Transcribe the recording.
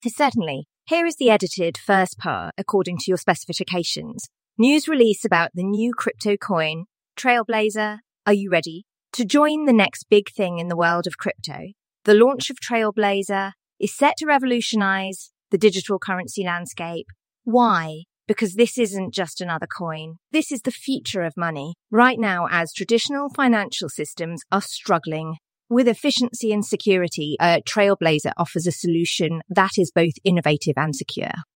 Certainly. Here is the edited first part according to your specifications. News release about the new crypto coin, Trailblazer. Are you ready? To join the next big thing in the world of crypto, the launch of Trailblazer is set to revolutionize the digital currency landscape. Why? Because this isn't just another coin. This is the future of money. Right now, as traditional financial systems are struggling with efficiency and security, Trailblazer offers a solution that is both innovative and secure.